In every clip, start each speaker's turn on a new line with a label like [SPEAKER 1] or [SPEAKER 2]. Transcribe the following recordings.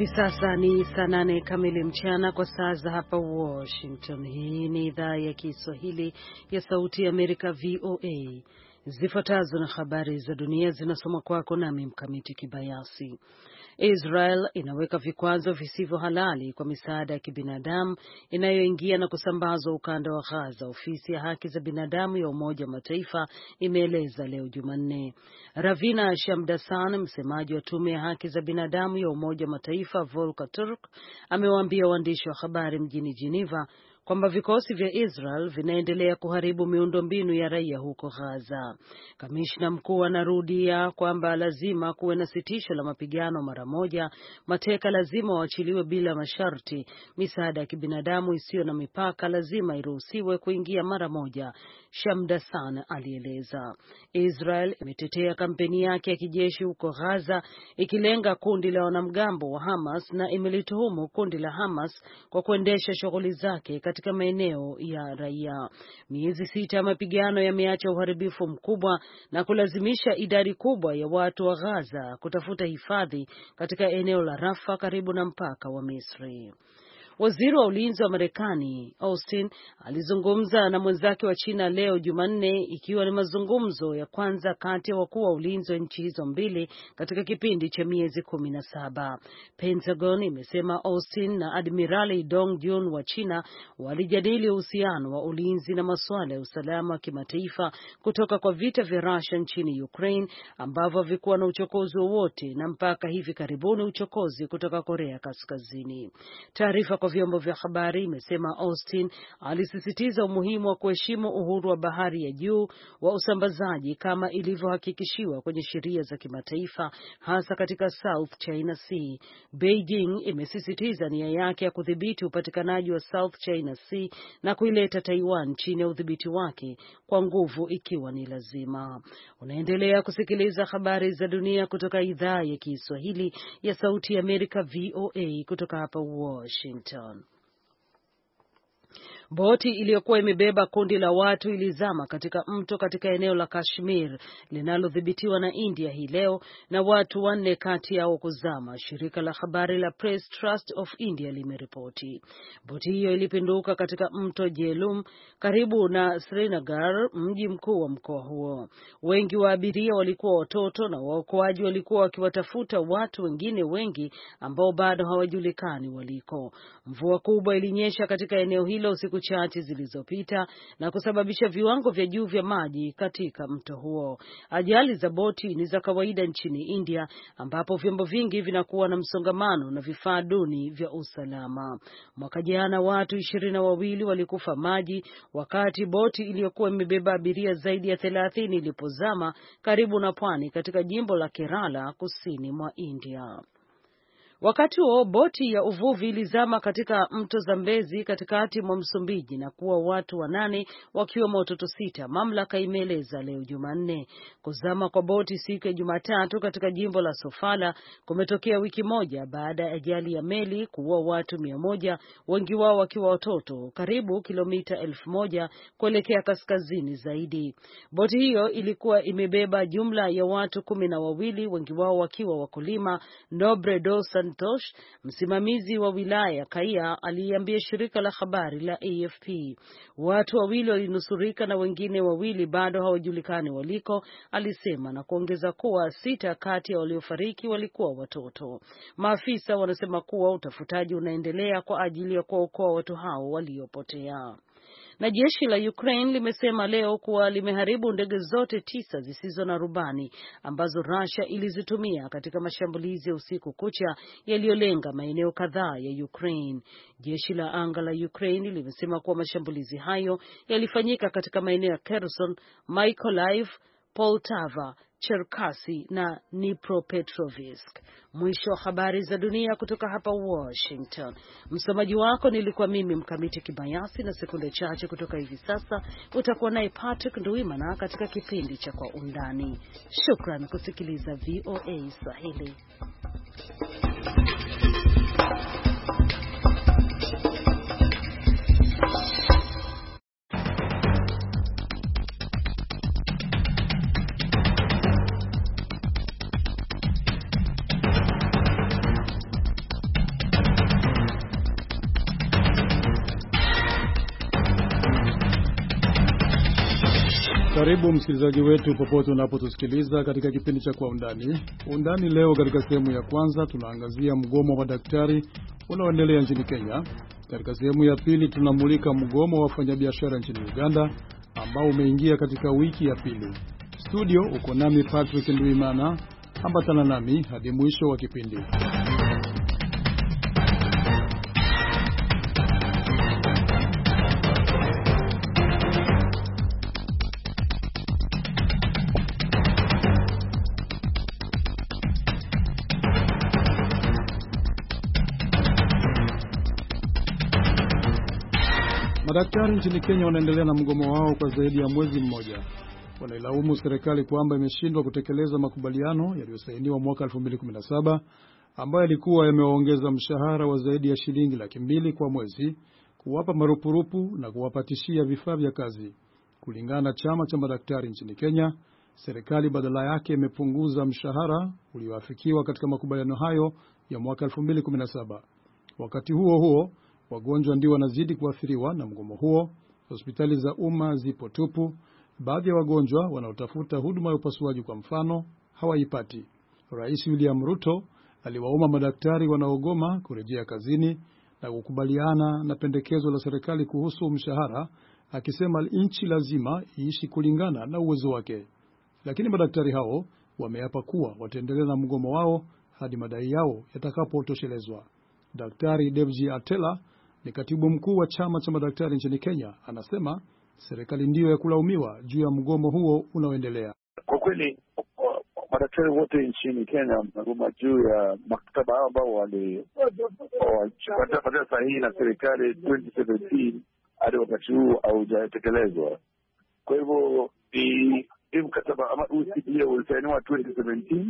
[SPEAKER 1] Hivi sasa ni saa 8 kamili mchana kwa saa za hapa Washington. Hii ni idhaa ya Kiswahili ya Sauti ya Amerika, VOA. Zifuatazo na habari za dunia zinasoma kwako nami Mkamiti Kibayasi. Israel inaweka vikwazo visivyo halali kwa misaada ya kibinadamu inayoingia na kusambazwa ukanda wa Gaza, ofisi ya haki za binadamu ya Umoja wa Mataifa imeeleza leo Jumanne. Ravina Shamdasan, msemaji wa tume ya haki za binadamu ya Umoja wa Mataifa Volker Turk, amewaambia waandishi wa habari mjini Geneva kwamba vikosi vya Israel vinaendelea kuharibu miundombinu ya raia huko Gaza. Kamishna mkuu anarudia kwamba lazima kuwe na sitisho la mapigano mara moja, mateka lazima waachiliwe bila masharti, misaada ya kibinadamu isiyo na mipaka lazima iruhusiwe kuingia mara moja, Shamdasan alieleza. Israel imetetea kampeni yake ya kijeshi huko Gaza ikilenga kundi la wanamgambo wa Hamas na imelituhumu kundi la Hamas kwa kuendesha shughuli zake katika maeneo ya raia. Miezi 6 ya mapigano yameacha uharibifu mkubwa na kulazimisha idadi kubwa ya watu wa Gaza kutafuta hifadhi katika eneo la Rafah karibu na mpaka wa Misri. Waziri wa ulinzi wa Marekani Austin alizungumza na mwenzake wa China leo Jumanne, ikiwa ni mazungumzo ya kwanza kati ya wakuu wa ulinzi wa nchi hizo mbili katika kipindi cha miezi 17. Pentagon imesema Austin na Admirali Dong Jun wa China walijadili uhusiano wa ulinzi na masuala ya usalama wa kimataifa kutoka kwa vita vya Russia nchini Ukraine ambavyo havikuwa na uchokozi wowote na mpaka hivi karibuni uchokozi kutoka Korea Kaskazini. Taarifa kwa vyombo vya habari imesema Austin alisisitiza umuhimu wa kuheshimu uhuru wa bahari ya juu wa usambazaji kama ilivyohakikishiwa kwenye sheria za kimataifa, hasa katika South China Sea. Beijing imesisitiza nia yake ya kudhibiti upatikanaji wa South China Sea na kuileta Taiwan chini ya udhibiti wake kwa nguvu ikiwa ni lazima. Unaendelea kusikiliza habari za dunia kutoka idhaa ya Kiswahili ya Sauti ya Amerika, VOA, kutoka hapa Washington. Boti iliyokuwa imebeba kundi la watu ilizama katika mto katika eneo la Kashmir linalodhibitiwa na India hii leo na watu 4 kati yao kuzama, shirika la habari la Press Trust of India limeripoti. Boti hiyo ilipinduka katika mto Jhelum karibu na Srinagar, mji mkuu wa mkoa huo. Wengi wa abiria walikuwa watoto na waokoaji walikuwa wakiwatafuta watu wengine wengi ambao bado hawajulikani waliko. Mvua kubwa ilinyesha katika eneo hilo usiku chache zilizopita na kusababisha viwango vya juu vya maji katika mto huo. Ajali za boti ni za kawaida nchini India, ambapo vyombo vingi vinakuwa na msongamano na vifaa duni vya usalama. Mwaka jana watu 22 walikufa maji wakati boti iliyokuwa imebeba abiria zaidi ya 30 ilipozama karibu na pwani katika jimbo la Kerala kusini mwa India. Wakati huo boti ya uvuvi ilizama katika mto Zambezi katikati mwa Msumbiji na kuwa watu 8 wakiwemo watoto 6, mamlaka imeeleza leo Jumanne. Kuzama kwa boti siku ya Jumatatu katika jimbo la Sofala kumetokea wiki moja baada ya ajali ya meli kuua watu 100, wengi wao wakiwa watoto, karibu kilomita 1000 kuelekea kaskazini zaidi. Boti hiyo ilikuwa imebeba jumla ya watu 12, wengi wao wakiwa wakulima. Nobre dos Santosh, msimamizi wa wilaya Kaia, aliambia shirika la habari la AFP watu 2 walinusurika na wengine 2 bado hawajulikani waliko, alisema, na kuongeza kuwa 6 kati ya waliofariki walikuwa watoto. Maafisa wanasema kuwa utafutaji unaendelea kwa ajili ya kuokoa watu hao waliopotea. Na jeshi la Ukraine limesema leo kuwa limeharibu ndege zote 9 zisizo na rubani ambazo Russia ilizitumia katika mashambulizi ya usiku kucha yaliyolenga maeneo kadhaa ya Ukraine. Jeshi la anga la Ukraine limesema kuwa mashambulizi hayo yalifanyika katika maeneo ya Kherson, Mykolaiv, Poltava, Cherkasy na Dnipropetrovsk. Mwisho wa habari za dunia kutoka hapa Washington. Msomaji wako nilikuwa mimi Mkamiti Kibayasi, na sekunde chache kutoka hivi sasa utakuwa naye Patrick Nduimana katika kipindi cha Kwa Undani. Shukran kusikiliza VOA Swahili.
[SPEAKER 2] Karibu msikilizaji wetu popote unapotusikiliza katika kipindi cha Kwa Undani. Undani leo katika sehemu ya kwanza tunaangazia mgomo wa madaktari unaoendelea nchini Kenya. Katika sehemu ya pili tunamulika mgomo wa wafanyabiashara nchini Uganda ambao umeingia katika wiki ya pili. Studio uko nami Patrick Nduimana, ambatana nami hadi mwisho wa kipindi. Madaktari nchini Kenya wanaendelea na mgomo wao kwa zaidi ya mwezi mmoja. Wanailaumu serikali kwamba imeshindwa kutekeleza makubaliano yaliyosainiwa mwaka 2017 ambayo yalikuwa yamewaongeza mshahara wa zaidi ya shilingi 200,000 kwa mwezi, kuwapa marupurupu na kuwapatishia vifaa vya kazi. Kulingana na chama cha madaktari nchini Kenya, serikali badala yake imepunguza mshahara ulioafikiwa katika makubaliano hayo ya mwaka 2017. Wakati huo huo, wagonjwa ndio wanazidi kuathiriwa na mgomo huo. Hospitali za umma zipo tupu. Baadhi ya wagonjwa wanaotafuta huduma ya upasuaji kwa mfano hawaipati. Rais William Ruto aliwaomba madaktari wanaogoma kurejea kazini na kukubaliana na pendekezo la serikali kuhusu mshahara, akisema nchi lazima iishi kulingana na uwezo wake. Lakini madaktari hao wameapa kuwa wataendelea na mgomo wao hadi madai yao yatakapotoshelezwa. Daktari Devji Atela ni katibu mkuu wa chama cha madaktari nchini Kenya, anasema serikali ndiyo ya kulaumiwa juu ya mgomo huo unaoendelea.
[SPEAKER 3] Kwa kweli madaktari wote nchini Kenya wanagoma juu ya maktaba ambao walipatia sahihi na serikali 2017 hadi wakati huu haujatekelezwa. Kwa hivyo hii mkataba ama UCPA ulisainiwa 2017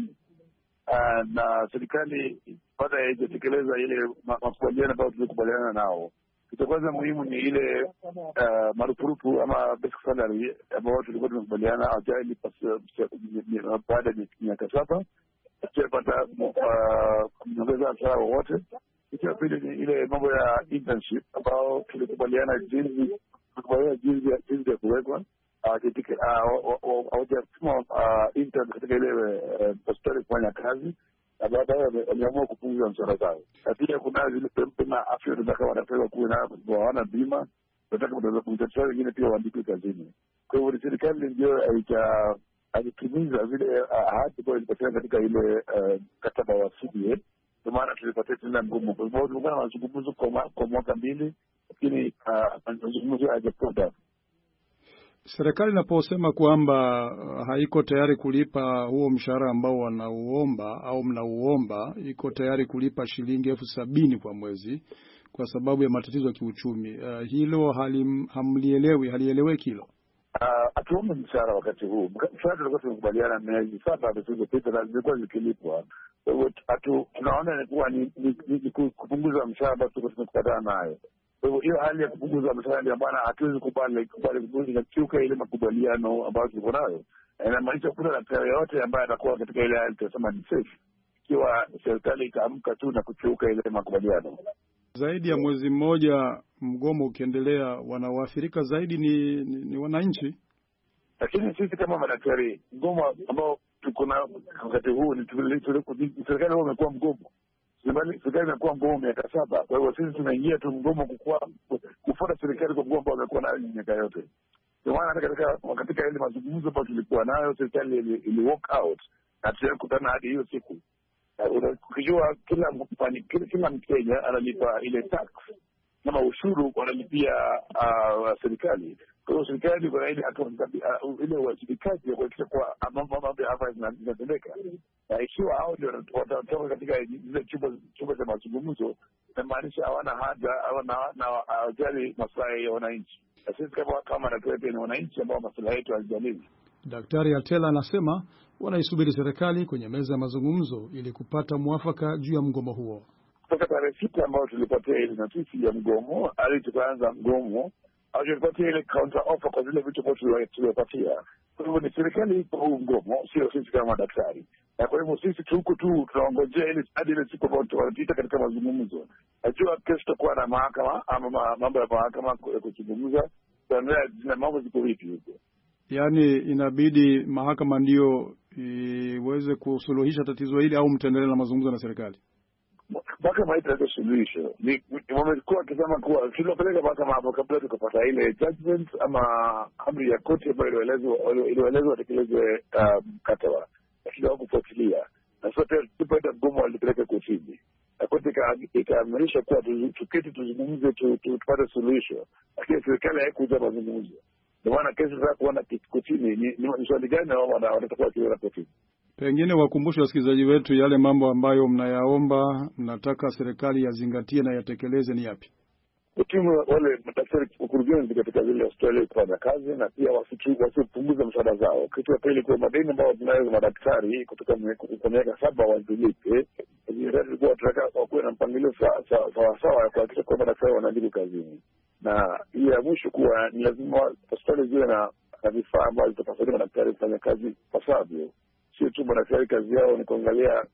[SPEAKER 3] na serikali baada ya kutekeleza ile makubaliano ambayo tulikubaliana nao. Kitu kwanza muhimu ni ile marupurupu ama basic salary ambayo tulikuwa tumekubaliana ajali baada ya miaka 7 tutapata kuongeza mshahara wote. Kitu ya pili ni ile mambo ya internship ambao tulikubaliana jinsi ya kuwekwa katika intern katika ile hospitali kufanya kazi, na baadaye wameamua kupunguza mshahara zao. Na pia kuna zile pema afya tunataka wanapewa kuwe na hawana bima, tunataka mtazamo wengine pia waandikwe kazini. Kwa hivyo serikali ndio haitimiza vile ahadi ambayo ilipatikana katika ile mkataba wa CBA. Kwa maana tulipatia tena mgomo. Kwa hivyo tulikuwa na mazungumzo kwa mwaka 2, lakini mazungumzo hayajakwenda.
[SPEAKER 2] Serikali inaposema kwamba haiko tayari kulipa huo mshahara ambao wanauomba au mnauomba, iko tayari kulipa shilingi 70,000 kwa mwezi kwa sababu ya matatizo ya kiuchumi, hilo halieleweki hilo.
[SPEAKER 3] Hatuombe mshahara wakati huu. Mshahara tulikuwa tumekubaliana miezi 7 zilizopita na zilikuwa zikilipwa. Kwa hivyo tunaona ni kuwa ni kupunguza mshahara ambao tulikuwa tumekubaliana nayo. Kwa hivyo hiyo hali ya kupunguza mshahara ndio maana hatuwezi kubali kukiuka ile makubaliano ambayo tulikuwa nayo. Inamaanisha kuna daktari yote ambaye atakuwa katika ile hali tunasema ni safe ikiwa serikali itaamka tu na kukiuka ile makubaliano.
[SPEAKER 2] Zaidi ya mwezi mmoja mgomo ukiendelea, wanaoathirika zaidi ni wananchi.
[SPEAKER 3] Lakini sisi kama madaktari, mgomo ambao tuko na wakati huu ni serikali wamekuwa mgomo. Serikali imekuwa mgomo miaka 7. Kwa hivyo sisi tunaingia tu mgomo kufuata serikali kwa mgomo wamekuwa nayo miaka yote. Kwa maana katika ile mazungumzo ambayo tulikuwa nayo, serikali ili walk out na tulikutana hadi hiyo siku. Ukijua kila Mkenya analipa ile tax kama ushuru wanalipia serikali. Kwa hiyo serikali kwa ile uwajibikaji ya kuhakikisha kwa mambo hapa yanatendeka. Na ikiwa hao ndio watatoka katika zile chumba za mazungumzo, inamaanisha hawana haja na hawajali maslahi ya wananchi. Na sisi kama madaktari ni wananchi ambao maslahi yetu hayajaliwi.
[SPEAKER 2] Daktari Atela anasema wanaisubiri serikali kwenye meza ya mazungumzo ili kupata mwafaka juu ya mgomo huo.
[SPEAKER 3] Kutoka tarehe 6 ambayo tulipatia ile notisi ya mgomo, hadi tukaanza mgomo, au tulipatia ile counter offer kwa zile vitu ambavyo tulipatia. Kwa hivyo ni serikali iko huu mgomo, sio sisi kama madaktari. Na kwa hivyo sisi tuko tu tunaongojea ile hadi ile siku ambayo tutapita katika mazungumzo. Najua kesho tutakuwa na mahakama ama mambo ya mahakama kuzungumza, na mambo ziko vipi huko.
[SPEAKER 2] Yaani inabidi mahakama ndio iweze kusuluhisha tatizo hili au mtaendelea na mazungumzo na serikali?
[SPEAKER 3] Mahakama italeta suluhisho. Wamekuwa wakisema kuwa tunapeleka mahakama hapo kabla tukapata ile judgment ama amri ya koti ambayo ilielezwa watekelezwe mkataba, lakini hawakufuatilia. Na sote tupaita mgomo walipeleka kotini, na koti ikaamirisha kuwa tuketi tuzungumze tupate suluhisho, lakini serikali haikuja mazungumzo. Ndio maana kesi za kuona kotini ni swali gani wanatakuwa wakiona kotini.
[SPEAKER 2] Pengine wakumbushe wasikilizaji wetu yale mambo ambayo mnayaomba, mnataka serikali yazingatie na yatekeleze ni yapi?
[SPEAKER 3] Timu wale madaktari ukurugenzi katika zile hospitali kufanya kazi, na pia wasipunguza msaada zao. Kitu cha pili, kwa madeni ambao tunayo madaktari kutoka kwa miaka 7 wazilipe. Ilikuwa tunataka wakuwe na mpangilio sawa kuhakikisha kwamba madaktari wanajibu kazini. Na hiyo ya mwisho kuwa ni lazima hospitali ziwe na vifaa ambavyo vitapasaidia madaktari kufanya kazi pasavyo. Sio tu madaktari kazi yao ni kuangalia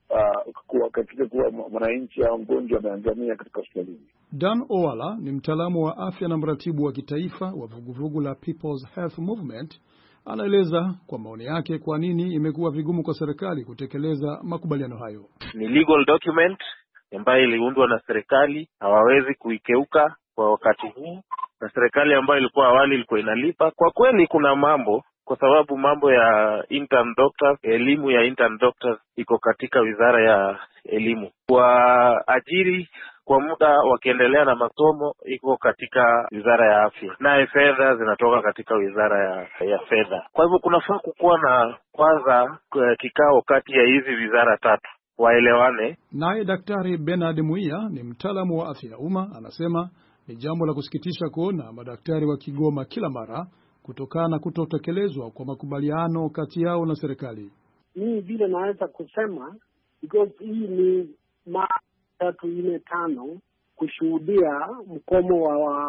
[SPEAKER 3] katika kuwa mwananchi au mgonjwa ameangamia katika hospitali.
[SPEAKER 2] Dan Owala ni mtaalamu wa afya na mratibu wa kitaifa wa vuguvugu la People's Health Movement. Anaeleza kwa maoni yake kwa nini imekuwa vigumu kwa serikali kutekeleza makubaliano hayo.
[SPEAKER 4] Ni legal document ambayo iliundwa na serikali, hawawezi kuikeuka kwa wakati huu, na serikali ambayo ilikuwa awali ilikuwa inalipa. Kwa kweli kuna mambo, kwa sababu mambo ya intern doctors, elimu ya intern doctors iko katika Wizara ya Elimu. Kwa ajiri kwa muda wakiendelea na masomo iko katika Wizara ya Afya, naye fedha zinatoka katika Wizara ya Fedha. Kwa hivyo kunafaa kukuwa na kwanza kikao kati ya hizi wizara tatu waelewane.
[SPEAKER 2] Naye Daktari Bernard Muia ni mtaalamu wa afya ya umma, anasema ni jambo la kusikitisha kuona madaktari wa Kigoma kila mara kutokana na kutotekelezwa kwa makubaliano kati yao na serikali.
[SPEAKER 5] Mimi vile naweza kusema, because hii ni mara 3-4-5 kushuhudia mkomo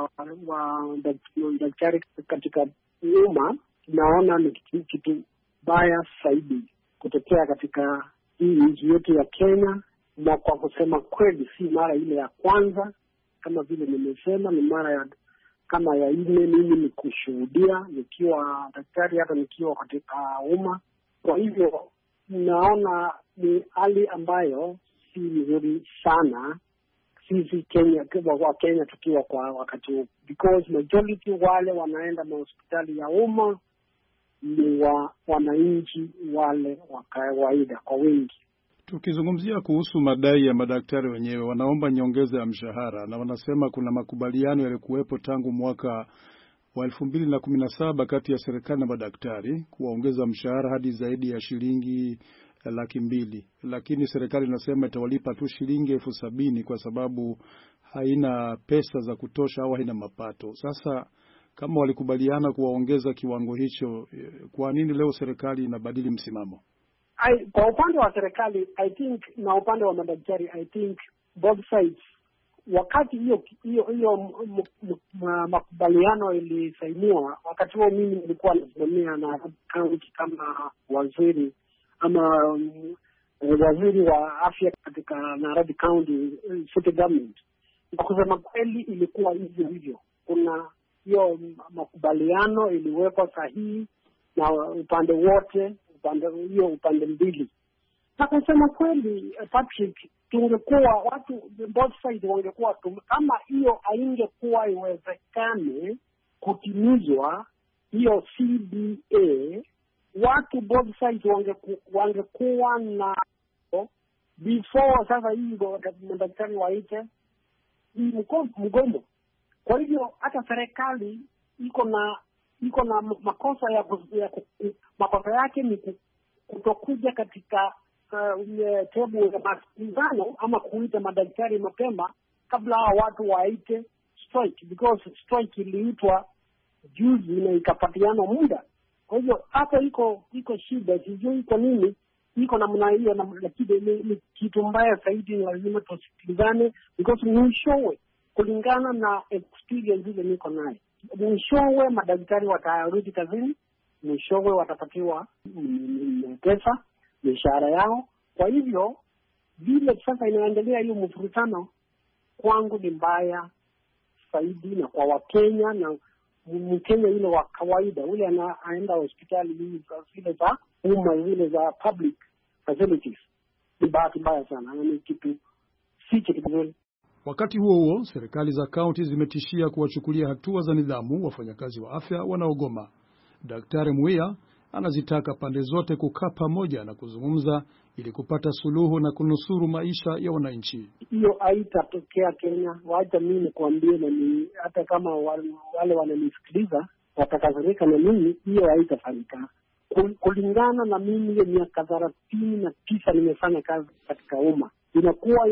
[SPEAKER 5] wa daktari katika umma, naona ni kitu baya zaidi kutokea katika hii nchi yetu ya Kenya. Na kwa kusema kweli, si mara ile ya kwanza, kama vile nimesema, ni mara ya kama ya 4 mimi ni kushuhudia nikiwa daktari, hata nikiwa katika umma. Kwa hivyo naona ni hali ambayo si nzuri sana sisi kwa Kenya tukiwa kwa wakati huu, because majority wale wanaenda hospitali ya umma ni wananchi wale wa kawaida kwa wingi.
[SPEAKER 2] Tukizungumzia kuhusu madai ya madaktari wenyewe, wanaomba nyongeza ya mshahara na wanasema kuna makubaliano yalikuwepo tangu mwaka wa 2017 kati ya serikali na madaktari kuwaongeza mshahara hadi zaidi ya shilingi 200,000, lakini serikali inasema itawalipa tu shilingi 70,000 kwa sababu haina pesa za kutosha au haina mapato. Sasa kama walikubaliana kuwaongeza kiwango hicho, kwa nini leo serikali inabadili msimamo?
[SPEAKER 5] Kwa upande wa serikali, I think, na upande wa madaktari, I think both sides, wakati hiyo makubaliano ilisainiwa, wakati huo mimi nilikuwa nasimamia na county kama waziri waziri wa afya katika Nairobi County City Government. Na kusema kweli ilikuwa hivyo. Kuna hiyo makubaliano iliwekwa sahihi na upande wote, upande mbili. Na kusema kweli, Patrick, tungekuwa watu both sides wangekuwa kama hiyo haingekuwa iwezekane kutimizwa hiyo CBA, watu both sides wangekuwa na before sasa hii madaktari waite mgomo. Kwa hivyo hata serikali iko na makosa makosa yake ni kutokuja katika tebu ya masikilizano ama kuita madaktari mapema kabla watu waite strike, because strike iliitwa juzi na ikapatiana muda. Kwa hivyo hata iko shida, sijui iko nini, iko namna hiyo, lakini ni kitu mbaya zaidi. Lazima tusikilizane, because mwishowe, kulingana na experience ile niko nayo, mwishowe madaktari watarudi kazini, mwishowe watapatiwa pesa, mishahara yao. Kwa hivyo vile sasa inaendelea hiyo mfurutano, kwangu ni mbaya zaidi, na kwa Wakenya na Mkenya yule wa kawaida ule anaenda hospitali zile za umma, zile za public facilities, ni bahati mbaya sana, ni kitu si kitu.
[SPEAKER 2] Wakati huo huo, serikali za kaunti zimetishia kuwachukulia hatua za nidhamu wafanyakazi wa afya wanaogoma. Daktari Muia anazitaka pande zote kukaa pamoja na kuzungumza ili kupata suluhu na kunusuru maisha ya wananchi.
[SPEAKER 5] Hiyo haitatokea Kenya. Wacha mimi nikwambie, na ni hata kama wale wananisikiliza watakasirika na mimi, hiyo haitafanyika. Kulingana na mimi, hiyo miaka 39 nimefanya kazi katika umma, inakuwa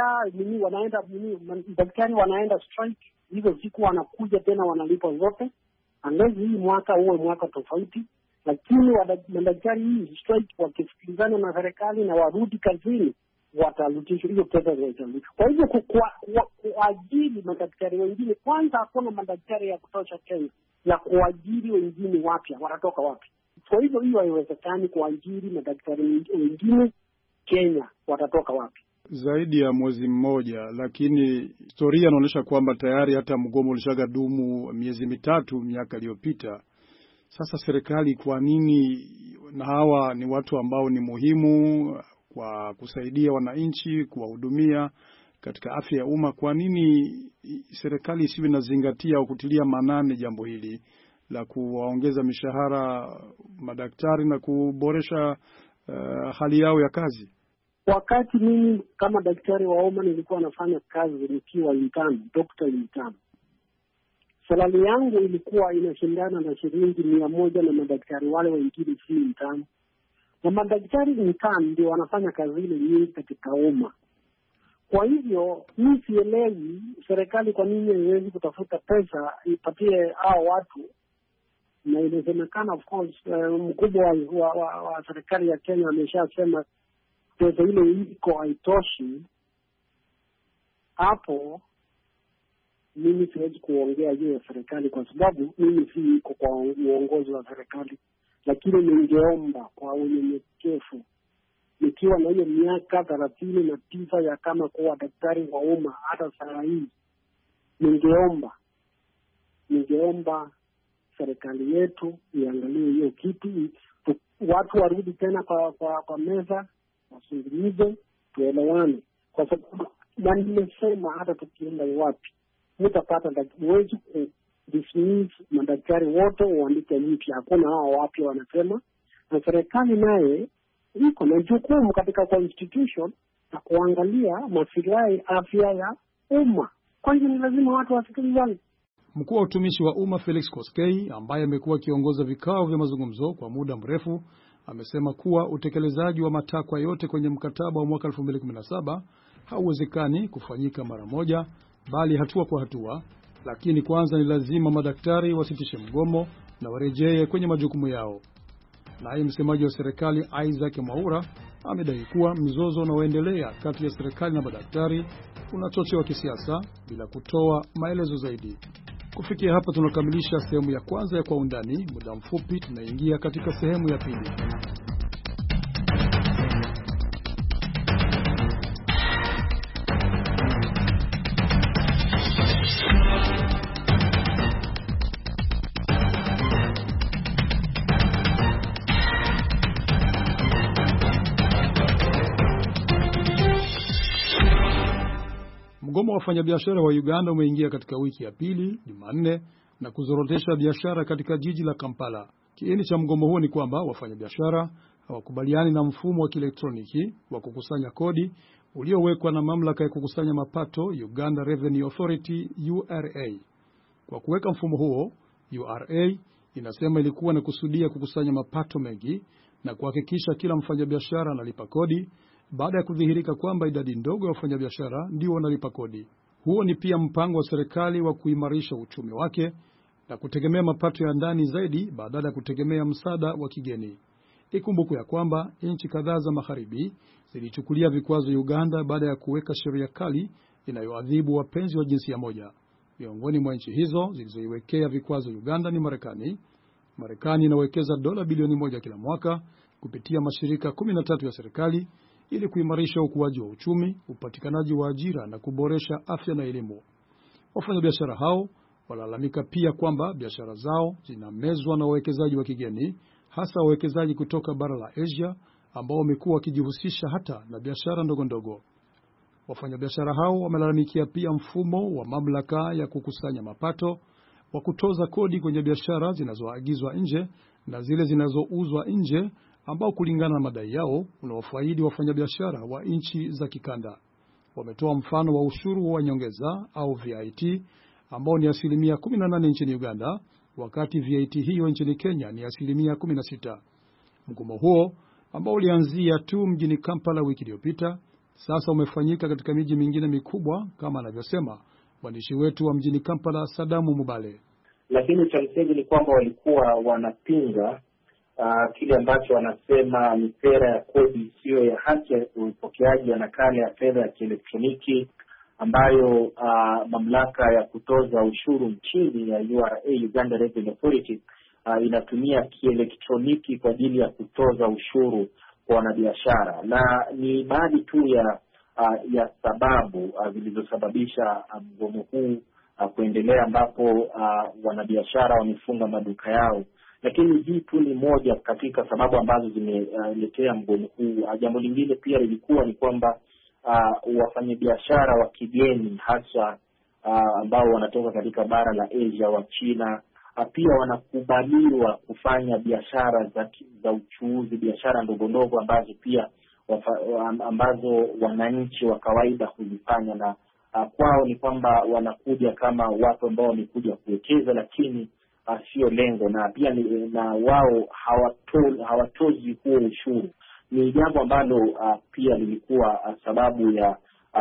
[SPEAKER 5] daktari wanaenda strike, hizo siku wanakuja tena wanalipa zote, unless hii mwaka uwe mwaka tofauti. Lakini madaktari hii strike wakisikilizana na serikali na warudi kazini, watarudishwa hiyo pesa zote. Kwa hivyo kuajiri madaktari wengine, kwanza hakuna madaktari ya kutosha Kenya ya kuajiri wengine wapya, watatoka wapi? Kwa hivyo hiyo haiwezekani kuajiri madaktari wengine Kenya, watatoka wapi?
[SPEAKER 2] Zaidi ya mwezi mmoja, lakini historia inaonyesha kwamba tayari hata mgomo ulishagadumu miezi mitatu miaka iliyopita. Sasa serikali kwa nini, na hawa ni watu ambao ni muhimu kwa kusaidia wananchi, kuwahudumia katika afya ya umma, kwa nini serikali isiwe inazingatia au kutilia maanani jambo hili la kuwaongeza mishahara madaktari na kuboresha hali yao ya kazi?
[SPEAKER 5] Wakati mimi kama daktari wa umma nilikuwa nafanya kazi nikiwa intern, doctor intern, salari yangu ilikuwa inashindana na shilingi 100 na madaktari wale wengine si intern. Na madaktari intern ndio wanafanya kazi ile nyingi katika umma. Kwa hivyo mimi sielewi serikali kwa nini haiwezi kutafuta pesa ipatie hao watu, na inasemekana of course mkubwa wa serikali ya Kenya ameshasema pesa ile iko haitoshi. Hapo mimi siwezi kuongea juu ya serikali kwa sababu mimi si iko kwa uongozi wa serikali, lakini ningeomba kwa unyenyekevu, nikiwa na hiyo miaka 39 ya kama kuwa daktari wa umma hata saa hii, ningeomba serikali yetu iangalie hiyo kitu, watu warudi tena kwa meza, wasungumuze, tuelewane, kwa sababu na nimesema hata tukienda wapi mtapata huwezi dismiss madaktari wote uandike mpya, hakuna hao wapya wanasema. Na serikali naye iko na jukumu katika constitution na kuangalia maslahi afya ya umma. Kwa hiyo ni lazima watu wasikilizane.
[SPEAKER 2] Mkuu wa utumishi wa umma Felix Koskei, ambaye amekuwa akiongoza vikao vya mazungumzo kwa muda mrefu, amesema kuwa utekelezaji wa matakwa yote kwenye mkataba wa mwaka 2017 hauwezekani kufanyika mara moja, bali hatua kwa hatua, lakini kwanza ni lazima madaktari wasitishe mgomo na warejee kwenye majukumu yao. Naye msemaji wa serikali Isaac Mwaura amedai kuwa mzozo unaoendelea kati ya serikali na madaktari unachochewa kisiasa bila kutoa maelezo zaidi. Kufikia hapa tunakamilisha sehemu ya kwanza ya Kwa Undani. Muda mfupi tunaingia katika sehemu ya pili. Mgomo wa wafanyabiashara wa Uganda umeingia katika wiki ya pili Jumanne na kuzorotesha biashara katika jiji la Kampala. Kiini cha mgomo huo ni kwamba wafanyabiashara hawakubaliani na mfumo wa kielektroniki wa kukusanya kodi uliowekwa na mamlaka ya kukusanya mapato Uganda Revenue Authority URA. Kwa kuweka mfumo huo, URA inasema ilikuwa na kusudia kukusanya mapato mengi na kuhakikisha kila mfanyabiashara analipa kodi, baada ya kudhihirika kwamba idadi ndogo ya wafanyabiashara ndio wanalipa kodi. Huo ni pia mpango wa serikali wa kuimarisha uchumi wake na kutegemea mapato ya ndani zaidi badala ya kutegemea msaada wa kigeni. Ikumbukwe ya kwamba nchi kadhaa za magharibi zilichukulia vikwazo Uganda baada ya kuweka sheria kali inayoadhibu wapenzi wa jinsia moja. Miongoni mwa nchi hizo zilizoiwekea vikwazo Uganda ni Marekani. Marekani inawekeza dola bilioni 1 kila mwaka kupitia mashirika 13 ya serikali ili kuimarisha ukuaji wa uchumi, upatikanaji wa ajira na kuboresha afya na elimu. Wafanyabiashara hao Walalamika pia kwamba biashara zao zinamezwa na wawekezaji wa kigeni, hasa wawekezaji kutoka bara la Asia ambao wamekuwa wakijihusisha hata na biashara ndogo ndogo. Wafanyabiashara hao wamelalamikia pia mfumo wa mamlaka ya kukusanya mapato wa kutoza kodi kwenye biashara zinazoagizwa nje na zile zinazouzwa nje, ambao kulingana na madai yao unawafaidi wafanyabiashara wa nchi za kikanda. Wametoa mfano wa ushuru wa nyongeza au VAT ambao ni 18% nchini Uganda, wakati VAT hiyo nchini Kenya ni 16%. Mgomo huo ambao ulianzia tu mjini Kampala wiki iliyopita sasa umefanyika katika miji mingine mikubwa, kama anavyosema mwandishi wetu wa mjini Kampala, Sadamu Mubale.
[SPEAKER 6] Lakini cha msingi ni kwamba walikuwa wanapinga kile ambacho wanasema ni sera ya kodi isiyo ya haki ya upokeaji wa nakala ya fedha ya kielektroniki ambayo mamlaka ya kutoza ushuru nchini ya URA, Uganda Revenue Authority, inatumia kielektroniki kwa ajili ya kutoza ushuru kwa wanabiashara. Na ni baadhi tu ya sababu zilizosababisha mgomo huu kuendelea, ambapo wanabiashara wamefunga maduka yao. Lakini hii tu ni moja katika sababu ambazo zimeletea mgomo huu. Jambo lingine pia lilikuwa ni kwamba wafanyabiashara wa kigeni hasa ambao wanatoka katika bara la Asia, wa China, pia wanakubaliwa kufanya biashara za uchuuzi, biashara ndogo ndogo ambazo pia ambazo wananchi wa kawaida huzifanya, na kwao ni kwamba wanakuja kama watu ambao wamekuja kuwekeza, lakini sio lengo, na pia na wao hawatozi huo ushuru. Ni jambo ambalo pia lilikuwa sababu ya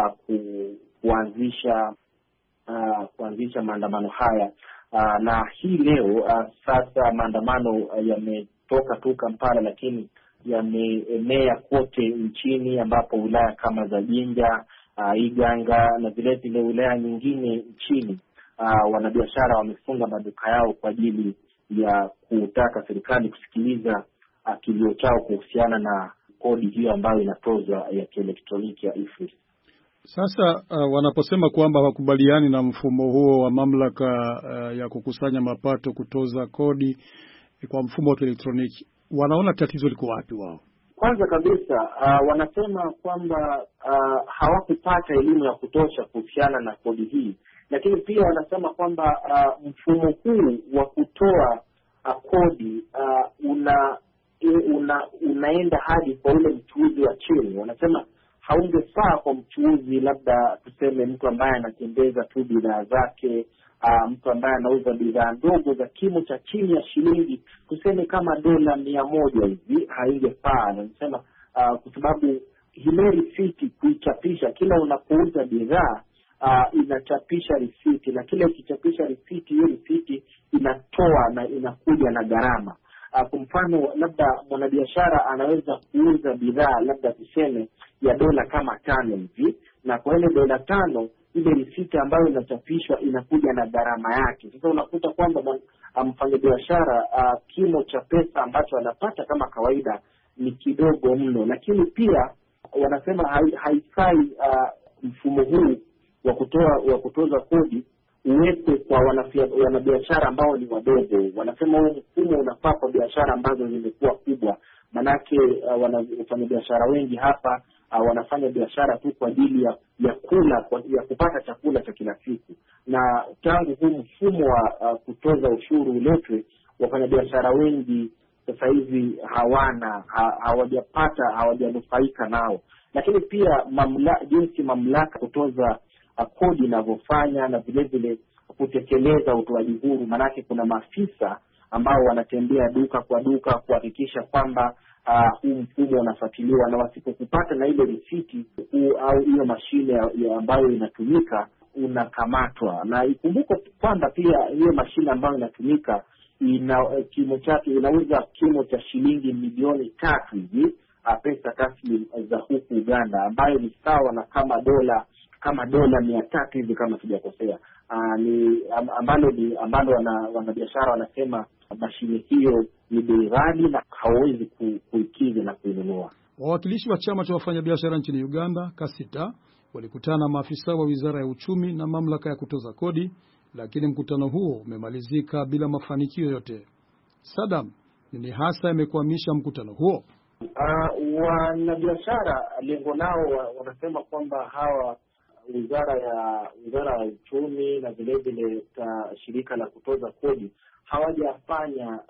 [SPEAKER 6] kuanzisha maandamano haya. Na hii leo sasa maandamano yametoka tu Kampala, lakini yameenea kote nchini, ambapo wilaya kama za Jinja, Iganga na vile vile wilaya nyingine nchini wanabiashara wamefunga maduka yao kwa ajili ya kutaka serikali kusikiliza kilio chao kuhusiana na kodi hiyo ambayo inatozwa ya kielektroniki ya e-FIS.
[SPEAKER 2] Sasa wanaposema kwamba hawakubaliani na mfumo huo wa mamlaka ya kukusanya mapato kutoza kodi kwa mfumo wa kielektroniki, wanaona tatizo liko wapi wao?
[SPEAKER 6] Kwanza kabisa wanasema kwamba hawakupata elimu ya kutosha kuhusiana na kodi hii, lakini pia wanasema kwamba mfumo huu wa kutoa kodi unaenda hadi kwa ule mchuuzi wa chini. Wanasema haungefaa kwa mchuuzi, labda tuseme mtu ambaye anatembeza tu bidhaa zake, mtu ambaye anauza bidhaa ndogo za kimo cha chini ya shilingi tuseme kama $100 hivi, haingefaa. Anasema kwa sababu ile risiti kuichapisha kila unapouza bidhaa inachapisha risiti, na kila ikichapisha risiti, hiyo risiti inatoa na inakuja na gharama. Kwa mfano, labda mwanabiashara anaweza kuuza bidhaa labda tuseme ya $5 hivi, na kwa ile $5 ile risiti ambayo inachapishwa inakuja na gharama yake. Sasa unakuta kwamba mfanyabiashara kimo cha pesa ambacho anapata kama kawaida ni kidogo mno. Lakini pia wanasema haifai mfumo huu wa kutoza kodi uwekwe kwa wanabiashara ambao ni wadogo. Wanasema huu mfumo unafaa kwa biashara ambazo zimekuwa kubwa, manake wafanyabiashara wengi hapa wanafanya biashara tu kwa ajili ya kula, ya kupata chakula cha kila siku. Na tangu huu mfumo wa kutoza ushuru uletwe, wafanyabiashara wengi sasa hivi hawajanufaika nao. Lakini pia jinsi mamlaka kutoza kodi inavyofanya na vile vile kutekeleza utoaji huru, manake kuna maafisa ambao wanatembea duka kwa duka kuhakikisha kwamba huu mfumo unafuatiliwa, na wasipokupata na ile risiti au hiyo mashine ambayo inatumika unakamatwa. Na ikumbuke kwamba pia hiyo mashine ambayo inatumika kimo chake inauza kimo cha shilingi milioni 3 hivi, pesa taslimu za huku Uganda, ambayo ni sawa na kama dola 300 hivi kama sijakosea. Ambalo wanabiashara wanasema mashine hiyo ni bei ghali na hawezi kuikizi na kuinunua.
[SPEAKER 2] Wawakilishi wa chama cha wafanyabiashara nchini Uganda, Kasita, walikutana na maafisa wa Wizara ya Uchumi na mamlaka ya kutoza kodi lakini mkutano huo umemalizika bila mafanikio yote. Saddam, nini hasa imekwamisha mkutano huo?
[SPEAKER 6] Wanabiashara lengo lao wanasema kwamba hawa wizara ya uchumi na vile vile shirika la kutoza kodi hawajafanya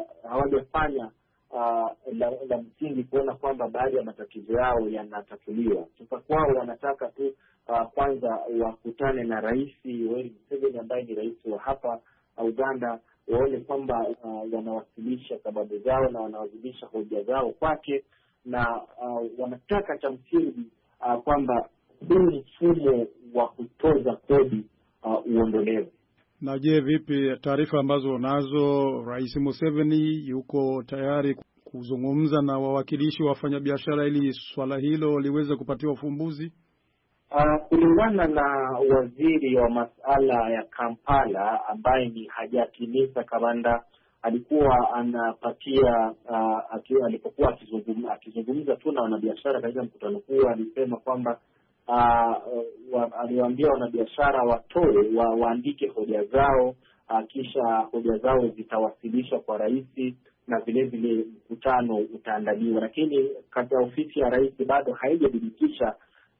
[SPEAKER 6] la msingi kuona kwamba baadhi ya matatizo yao yanatatuliwa. Sasa kwao wanataka tu kwanza wakutane na Rais Yoweri Museveni ambaye ni rais wa hapa Uganda, waone kwamba wanawasilisha sababu zao na wanawasilisha hoja zao kwake, na wanataka cha msingi kwamba huu mfumo wa kutoza kodi uondolewe.
[SPEAKER 2] Na je, vipi taarifa ambazo unazo? Rais Museveni yuko tayari kuzungumza na wawakilishi wa wafanyabiashara ili swala hilo liweze kupatiwa ufumbuzi?
[SPEAKER 6] Kulingana na waziri wa masuala ya Kampala ambaye ni Hajati Misa Kabanda, alikuwa anapatia alipokuwa akizungumza tu na wanabiashara katika mkutano huu, alisema kwamba aliwaambia wanabiashara waandike hoja zao, kisha hoja zao zitawasilishwa kwa rais na vile vile mkutano utaandaliwa. Lakini katika ofisi ya rais bado haijadhibitisha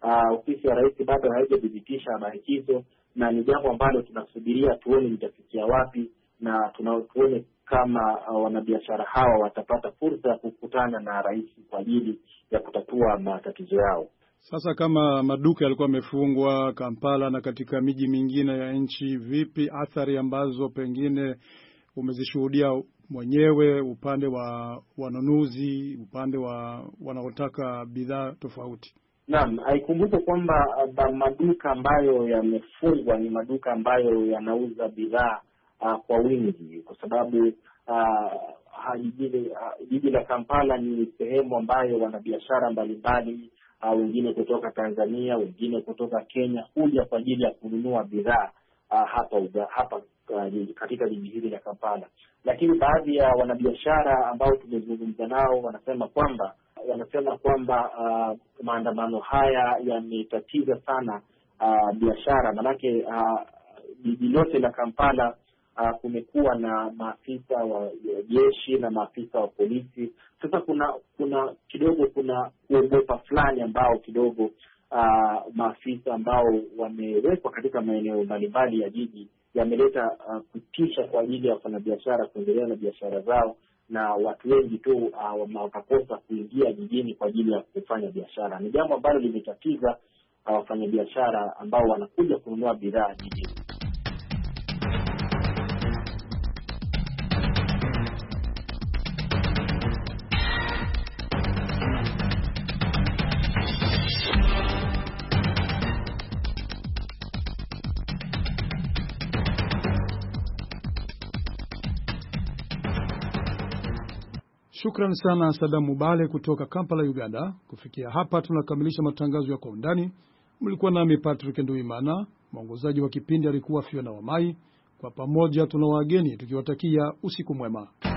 [SPEAKER 6] habari hizo, na ni jambo ambalo tunasubiria tuone litafikia wapi, na tuone kama wanabiashara hawa watapata fursa ya kukutana na rais kwa ajili ya kutatua matatizo yao.
[SPEAKER 2] Sasa kama maduka yalikuwa yamefungwa Kampala na katika miji mingine ya nchi, vipi athari ambazo pengine umezishuhudia mwenyewe, upande wa wanunuzi, upande wa wanaotaka bidhaa tofauti?
[SPEAKER 6] Naam, haikumbuke kwamba maduka ambayo yamefungwa ni maduka ambayo yanauza bidhaa kwa wingi, kwa sababu jiji la Kampala ni sehemu ambayo wanabiashara mbalimbali, wengine kutoka Tanzania, wengine kutoka Kenya, huja kwa ajili ya kununua bidhaa hapa katika jiji hili la Kampala. Lakini baadhi ya wanabiashara ambao tumezungumza nao wanasema kwamba maandamano haya yametatiza sana biashara, manake jiji lote la Kampala kumekuwa na maafisa wa jeshi na maafisa wa polisi. Sasa kuna kuogopa fulani ambao kidogo maafisa ambao wamewekwa katika maeneo mbalimbali ya jiji yameleta kutisha kwa ajili ya wafanyabiashara kuendelea na biashara zao, na watu wengi tu wakakosa kuingia jijini kwa ajili ya kufanya biashara. Ni jambo ambalo limetatiza wafanyabiashara ambao wanakuja kununua bidhaa jijini.
[SPEAKER 2] Shukran sana Saddam Mubale kutoka Kampala, Uganda. Kufikia hapa tunakamilisha matangazo ya Kwa Undani. Mlikuwa nami Patrick Nduimana, mwongozaji wa kipindi alikuwa Fiona Wamai. Kwa pamoja tuna wageni tukiwatakia usiku mwema.